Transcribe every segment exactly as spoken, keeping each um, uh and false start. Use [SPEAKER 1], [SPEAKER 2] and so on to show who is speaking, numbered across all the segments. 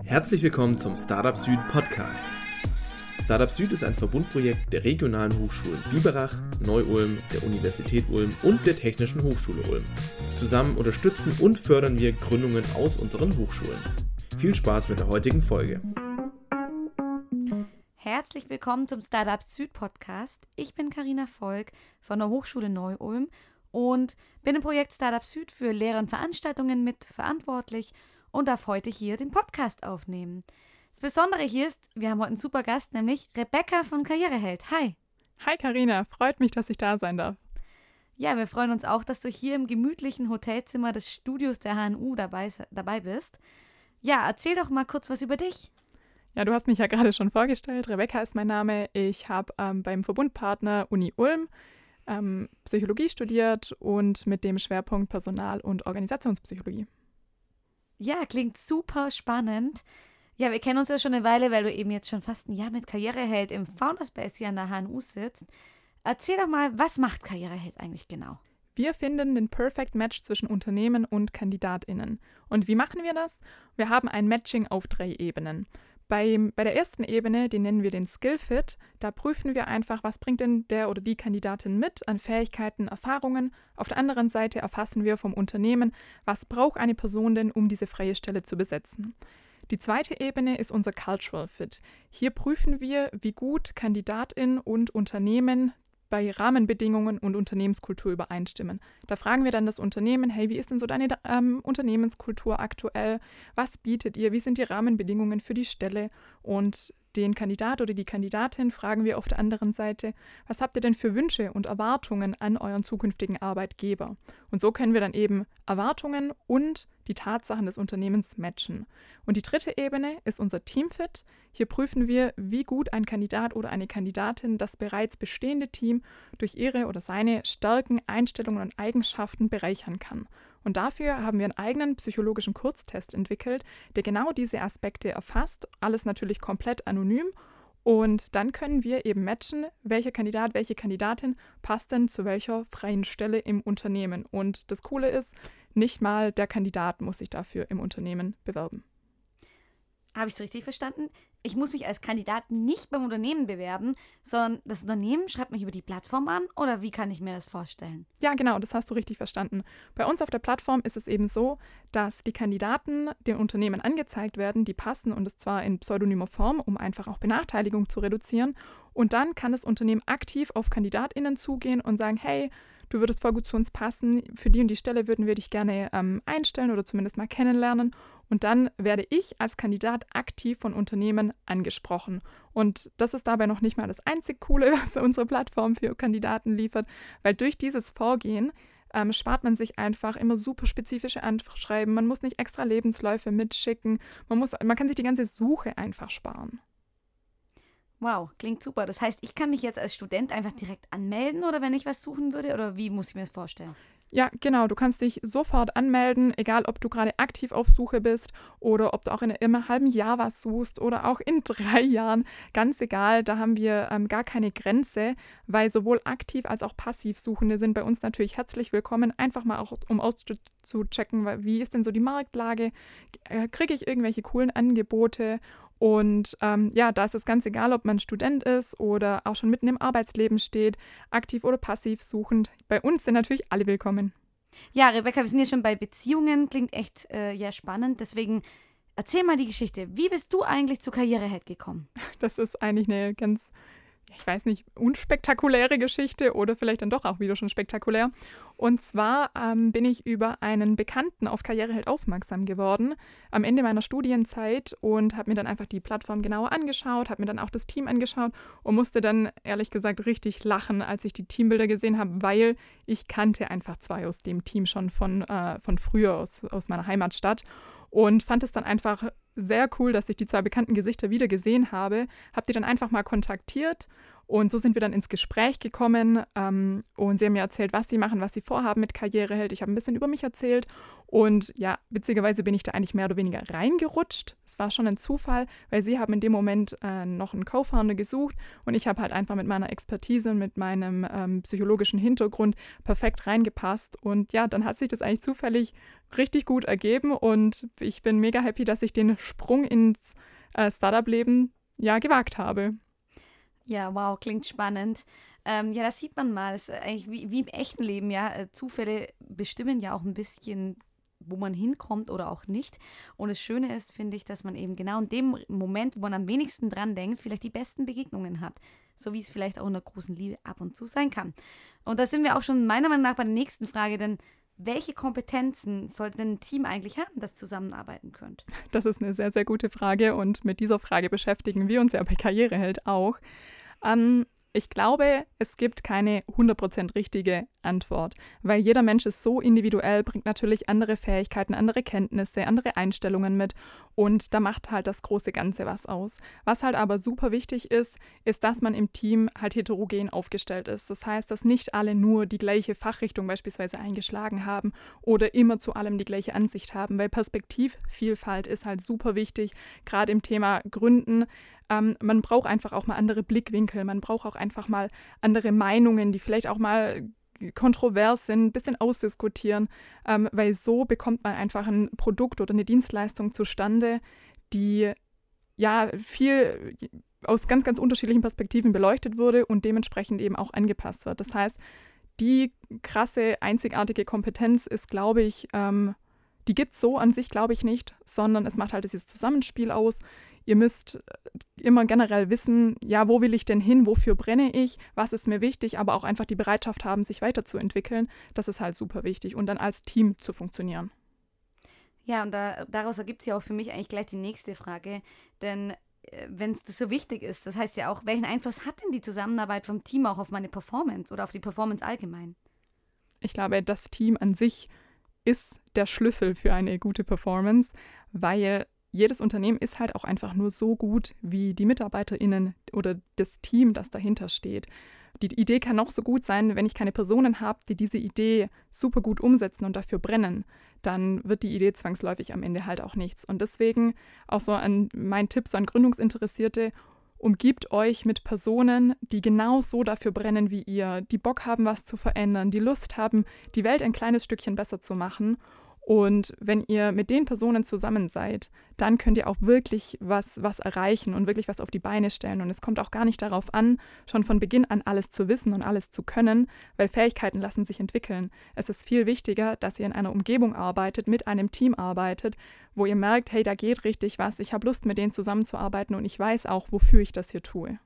[SPEAKER 1] Herzlich willkommen zum Startup Süd Podcast. Startup Süd ist ein Verbundprojekt der regionalen Hochschulen Biberach, Neu-Ulm, der Universität Ulm und der Technischen Hochschule Ulm. Zusammen unterstützen und fördern wir Gründungen aus unseren Hochschulen. Viel Spaß mit der heutigen Folge.
[SPEAKER 2] Herzlich willkommen zum Startup Süd Podcast. Ich bin Carina Volk von der Hochschule Neu-Ulm und bin im Projekt Startup Süd für Lehre und Veranstaltungen mit verantwortlich und darf heute hier den Podcast aufnehmen. Das Besondere hier ist, wir haben heute einen super Gast, nämlich Rebecca von Karriereheld. Hi.
[SPEAKER 3] Hi Carina, freut mich, dass ich da sein darf.
[SPEAKER 2] Ja, wir freuen uns auch, dass du hier im gemütlichen Hotelzimmer des Studios der H N U dabei, dabei bist. Ja, erzähl doch mal kurz was über dich.
[SPEAKER 3] Ja, du hast mich ja gerade schon vorgestellt. Rebecca ist mein Name. Ich habe ähm, beim Verbundpartner Uni Ulm ähm, Psychologie studiert und mit dem Schwerpunkt Personal- und Organisationspsychologie.
[SPEAKER 2] Ja, klingt super spannend. Ja, wir kennen uns ja schon eine Weile, weil du eben jetzt schon fast ein Jahr mit Karriereheld im Founderspace hier an der H N U sitzt. Erzähl doch mal, was macht Karriereheld eigentlich genau?
[SPEAKER 3] Wir finden den Perfect Match zwischen Unternehmen und KandidatInnen. Und wie machen wir das? Wir haben ein Matching auf drei Ebenen. Bei, bei der ersten Ebene, die nennen wir den Skill Fit, da prüfen wir einfach, was bringt denn der oder die Kandidatin mit an Fähigkeiten, Erfahrungen. Auf der anderen Seite erfassen wir vom Unternehmen, was braucht eine Person denn, um diese freie Stelle zu besetzen. Die zweite Ebene ist unser Cultural Fit. Hier prüfen wir, wie gut KandidatInnen und Unternehmen bei Rahmenbedingungen und Unternehmenskultur übereinstimmen. Da fragen wir dann das Unternehmen, hey, wie ist denn so deine ähm, Unternehmenskultur aktuell? Was bietet ihr? Wie sind die Rahmenbedingungen für die Stelle? Und den Kandidat oder die Kandidatin fragen wir auf der anderen Seite, was habt ihr denn für Wünsche und Erwartungen an euren zukünftigen Arbeitgeber? Und so können wir dann eben Erwartungen und die Tatsachen des Unternehmens matchen. Und die dritte Ebene ist unser Teamfit. Hier prüfen wir, wie gut ein Kandidat oder eine Kandidatin das bereits bestehende Team durch ihre oder seine Stärken, Einstellungen und Eigenschaften bereichern kann. Und dafür haben wir einen eigenen psychologischen Kurztest entwickelt, der genau diese Aspekte erfasst, alles natürlich komplett anonym. Und dann können wir eben matchen, welcher Kandidat, welche Kandidatin passt denn zu welcher freien Stelle im Unternehmen. Und das Coole ist, nicht mal der Kandidat muss sich dafür im Unternehmen bewerben.
[SPEAKER 2] Habe ich es richtig verstanden? Ich muss mich als Kandidat nicht beim Unternehmen bewerben, sondern das Unternehmen schreibt mich über die Plattform an, oder wie kann ich mir das vorstellen?
[SPEAKER 3] Ja, genau, das hast du richtig verstanden. Bei uns auf der Plattform ist es eben so, dass die Kandidaten den Unternehmen angezeigt werden, die passen, und es zwar in pseudonymer Form, um einfach auch Benachteiligung zu reduzieren. Und dann kann das Unternehmen aktiv auf KandidatInnen zugehen und sagen, hey, du würdest voll gut zu uns passen, für die und die Stelle würden wir dich gerne ähm, einstellen oder zumindest mal kennenlernen. Und dann werde ich als Kandidat aktiv von Unternehmen angesprochen. Und das ist dabei noch nicht mal das einzig Coole, was unsere Plattform für Kandidaten liefert, weil durch dieses Vorgehen ähm, spart man sich einfach immer super spezifische Anschreiben. Man muss nicht extra Lebensläufe mitschicken. Man muss, man kann sich die ganze Suche einfach sparen.
[SPEAKER 2] Wow, klingt super. Das heißt, ich kann mich jetzt als Student einfach direkt anmelden, oder wenn ich was suchen würde, oder wie muss ich mir das vorstellen?
[SPEAKER 3] Ja, genau. Du kannst dich sofort anmelden, egal ob du gerade aktiv auf Suche bist oder ob du auch in einem halben Jahr was suchst oder auch in drei Jahren. Ganz egal, da haben wir ähm, gar keine Grenze, weil sowohl aktiv als auch passiv Suchende sind bei uns natürlich herzlich willkommen. Einfach mal auch, um auszuchecken, wie ist denn so die Marktlage? Äh, kriege ich irgendwelche coolen Angebote? Und ähm, ja, da ist es ganz egal, ob man Student ist oder auch schon mitten im Arbeitsleben steht, aktiv oder passiv suchend. Bei uns sind natürlich alle willkommen.
[SPEAKER 2] Ja, Rebecca, wir sind ja schon bei Beziehungen, klingt echt äh, ja spannend. Deswegen erzähl mal die Geschichte. Wie bist du eigentlich zu Karriereheld gekommen?
[SPEAKER 3] Das ist eigentlich eine ganz, ich weiß nicht, unspektakuläre Geschichte oder vielleicht dann doch auch wieder schon spektakulär. Und zwar ähm, bin ich über einen Bekannten auf Karriereheld aufmerksam geworden am Ende meiner Studienzeit und habe mir dann einfach die Plattform genauer angeschaut, habe mir dann auch das Team angeschaut und musste dann ehrlich gesagt richtig lachen, als ich die Teambilder gesehen habe, weil ich kannte einfach zwei aus dem Team schon von, äh, von früher aus, aus meiner Heimatstadt. Und fand es dann einfach sehr cool, dass ich die zwei bekannten Gesichter wieder gesehen habe. Habe die dann einfach mal kontaktiert Und so sind wir dann ins Gespräch gekommen ähm, und sie haben mir erzählt, was sie machen, was sie vorhaben mit Karriereheld. Ich habe ein bisschen über mich erzählt und ja, witzigerweise bin ich da eigentlich mehr oder weniger reingerutscht. Es war schon ein Zufall, weil sie haben in dem Moment äh, noch einen Co-Founder gesucht und ich habe halt einfach mit meiner Expertise und mit meinem ähm, psychologischen Hintergrund perfekt reingepasst. Und ja, dann hat sich das eigentlich zufällig richtig gut ergeben und ich bin mega happy, dass ich den Sprung ins äh, Startup-Leben ja gewagt habe.
[SPEAKER 2] Ja, wow, klingt spannend. Ähm, ja, das sieht man mal. Es ist eigentlich wie, wie im echten Leben, ja. Äh, Zufälle bestimmen ja auch ein bisschen, wo man hinkommt oder auch nicht. Und das Schöne ist, finde ich, dass man eben genau in dem Moment, wo man am wenigsten dran denkt, vielleicht die besten Begegnungen hat. So wie es vielleicht auch in der großen Liebe ab und zu sein kann. Und da sind wir auch schon meiner Meinung nach bei der nächsten Frage, denn welche Kompetenzen sollte ein Team eigentlich haben, das zusammenarbeiten könnte?
[SPEAKER 3] Das ist eine sehr, sehr gute Frage und mit dieser Frage beschäftigen wir uns ja bei Karriereheld auch. Ähm, ich glaube, es gibt keine hundert Prozent richtige Antwort, weil jeder Mensch ist so individuell, bringt natürlich andere Fähigkeiten, andere Kenntnisse, andere Einstellungen mit und da macht halt das große Ganze was aus. Was halt aber super wichtig ist, ist, dass man im Team halt heterogen aufgestellt ist. Das heißt, dass nicht alle nur die gleiche Fachrichtung beispielsweise eingeschlagen haben oder immer zu allem die gleiche Ansicht haben, weil Perspektivvielfalt ist halt super wichtig, gerade im Thema Gründen. Ähm, man braucht einfach auch mal andere Blickwinkel, man braucht auch einfach mal andere Meinungen, die vielleicht auch mal kontrovers sind, ein bisschen ausdiskutieren, ähm, weil so bekommt man einfach ein Produkt oder eine Dienstleistung zustande, die ja viel aus ganz, ganz unterschiedlichen Perspektiven beleuchtet wurde und dementsprechend eben auch angepasst wird. Das heißt, die krasse, einzigartige Kompetenz ist, glaube ich, ähm, die gibt es so an sich, glaube ich, nicht, sondern es macht halt dieses Zusammenspiel aus. Ihr müsst immer generell wissen, ja, wo will ich denn hin, wofür brenne ich, was ist mir wichtig, aber auch einfach die Bereitschaft haben, sich weiterzuentwickeln. Das ist halt super wichtig und dann als Team zu funktionieren.
[SPEAKER 2] Ja, und da, daraus ergibt sich auch für mich eigentlich gleich die nächste Frage, denn äh, wenn es das so wichtig ist, das heißt ja auch, welchen Einfluss hat denn die Zusammenarbeit vom Team auch auf meine Performance oder auf die Performance allgemein?
[SPEAKER 3] Ich glaube, das Team an sich ist der Schlüssel für eine gute Performance, weil jedes Unternehmen ist halt auch einfach nur so gut wie die MitarbeiterInnen oder das Team, das dahinter steht. Die Idee kann noch so gut sein, wenn ich keine Personen habe, die diese Idee super gut umsetzen und dafür brennen, dann wird die Idee zwangsläufig am Ende halt auch nichts. Und deswegen auch so an mein Tipp so an Gründungsinteressierte, umgibt euch mit Personen, die genau so dafür brennen wie ihr, die Bock haben, was zu verändern, die Lust haben, die Welt ein kleines Stückchen besser zu machen. Und wenn ihr mit den Personen zusammen seid, dann könnt ihr auch wirklich was, was erreichen und wirklich was auf die Beine stellen. Und es kommt auch gar nicht darauf an, schon von Beginn an alles zu wissen und alles zu können, weil Fähigkeiten lassen sich entwickeln. Es ist viel wichtiger, dass ihr in einer Umgebung arbeitet, mit einem Team arbeitet, wo ihr merkt, hey, da geht richtig was, ich habe Lust, mit denen zusammenzuarbeiten und ich weiß auch, wofür ich das hier tue.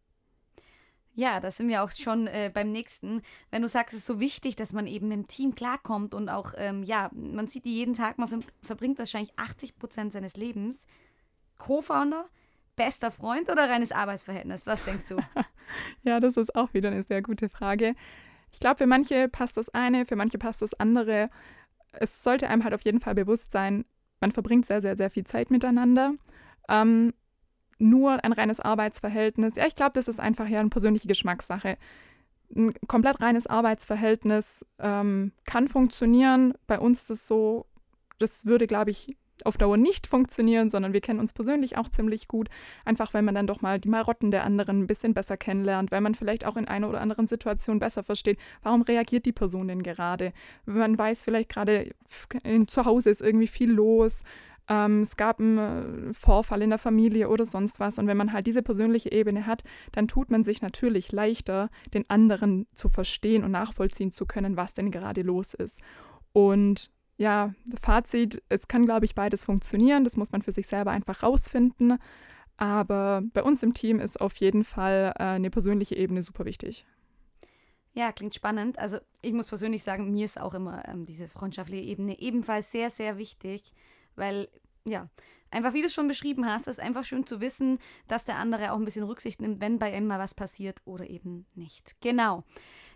[SPEAKER 2] Ja, da sind wir auch schon äh, beim nächsten. Wenn du sagst, es ist so wichtig, dass man eben im Team klarkommt und auch, ähm, ja, man sieht die jeden Tag, man ver- verbringt wahrscheinlich achtzig Prozent seines Lebens. Co-Founder, bester Freund oder reines Arbeitsverhältnis? Was denkst du?
[SPEAKER 3] Ja, das ist auch wieder eine sehr gute Frage. Ich glaube, für manche passt das eine, für manche passt das andere. Es sollte einem halt auf jeden Fall bewusst sein, man verbringt sehr, sehr, sehr viel Zeit miteinander. Ähm, Nur ein reines Arbeitsverhältnis, ja, ich glaube, das ist einfach ja eine persönliche Geschmackssache. Ein komplett reines Arbeitsverhältnis ähm, kann funktionieren. Bei uns ist es so, das würde, glaube ich, auf Dauer nicht funktionieren, sondern wir kennen uns persönlich auch ziemlich gut. Einfach, weil man dann doch mal die Marotten der anderen ein bisschen besser kennenlernt, weil man vielleicht auch in einer oder anderen Situation besser versteht, warum reagiert die Person denn gerade. Man weiß vielleicht gerade, zu Hause ist irgendwie viel los. Ähm, es gab einen Vorfall in der Familie oder sonst was. Und wenn man halt diese persönliche Ebene hat, dann tut man sich natürlich leichter, den anderen zu verstehen und nachvollziehen zu können, was denn gerade los ist. Und ja, Fazit, es kann, glaube ich, beides funktionieren. Das muss man für sich selber einfach rausfinden. Aber bei uns im Team ist auf jeden Fall äh, eine persönliche Ebene super wichtig.
[SPEAKER 2] Ja, klingt spannend. Also ich muss persönlich sagen, mir ist auch immer ähm, diese freundschaftliche Ebene ebenfalls sehr, sehr wichtig. Weil, ja, einfach wie du es schon beschrieben hast, ist einfach schön zu wissen, dass der andere auch ein bisschen Rücksicht nimmt, wenn bei ihm mal was passiert oder eben nicht. Genau.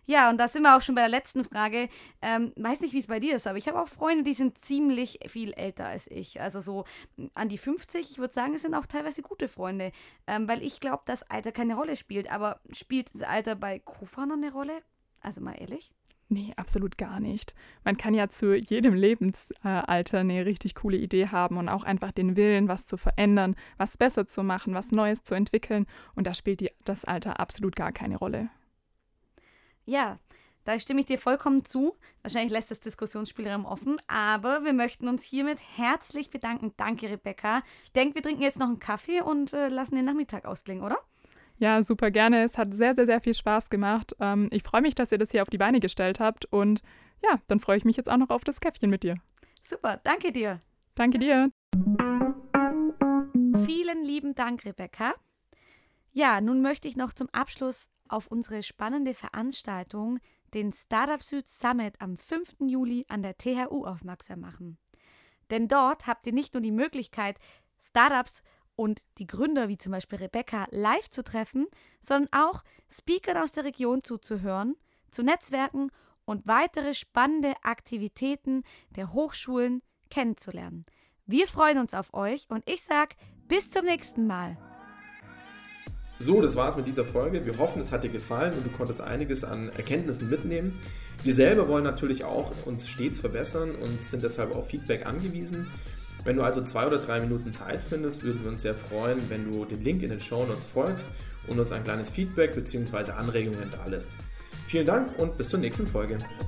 [SPEAKER 2] Ja, und da sind wir auch schon bei der letzten Frage. Ähm, weiß nicht, wie es bei dir ist, aber ich habe auch Freunde, die sind ziemlich viel älter als ich. Also so an die fünfzig. Ich würde sagen, es sind auch teilweise gute Freunde. Ähm, weil ich glaube, dass Alter keine Rolle spielt. Aber spielt das Alter bei Co-Foundern eine Rolle? Also mal ehrlich?
[SPEAKER 3] Nee, absolut gar nicht. Man kann ja zu jedem Lebensalter eine richtig coole Idee haben und auch einfach den Willen, was zu verändern, was besser zu machen, was Neues zu entwickeln. Und da spielt die, das Alter absolut gar keine Rolle.
[SPEAKER 2] Ja, da stimme ich dir vollkommen zu. Wahrscheinlich lässt das Diskussionsspielraum offen, aber wir möchten uns hiermit herzlich bedanken. Danke, Rebecca. Ich denke, wir trinken jetzt noch einen Kaffee und äh, lassen den Nachmittag ausklingen, oder?
[SPEAKER 3] Ja, super gerne. Es hat sehr, sehr, sehr viel Spaß gemacht. Ähm, ich freue mich, dass ihr das hier auf die Beine gestellt habt und ja, dann freue ich mich jetzt auch noch auf das Käffchen mit dir.
[SPEAKER 2] Super, danke dir.
[SPEAKER 3] Danke dir.
[SPEAKER 2] Vielen lieben Dank, Rebecca. Ja, nun möchte ich noch zum Abschluss auf unsere spannende Veranstaltung, den Startup Süd Summit am fünften Juli an der T H U aufmerksam machen. Denn dort habt ihr nicht nur die Möglichkeit, Startups und die Gründer wie zum Beispiel Rebecca live zu treffen, sondern auch Speakern aus der Region zuzuhören, zu Netzwerken und weitere spannende Aktivitäten der Hochschulen kennenzulernen. Wir freuen uns auf euch und ich sage bis zum nächsten Mal.
[SPEAKER 1] So, das war's mit dieser Folge. Wir hoffen, es hat dir gefallen und du konntest einiges an Erkenntnissen mitnehmen. Wir selber wollen natürlich auch uns stets verbessern und sind deshalb auf Feedback angewiesen. Wenn du also zwei oder drei Minuten Zeit findest, würden wir uns sehr freuen, wenn du den Link in den Shownotes folgst und uns ein kleines Feedback bzw. Anregungen hinterlässt. Vielen Dank und bis zur nächsten Folge.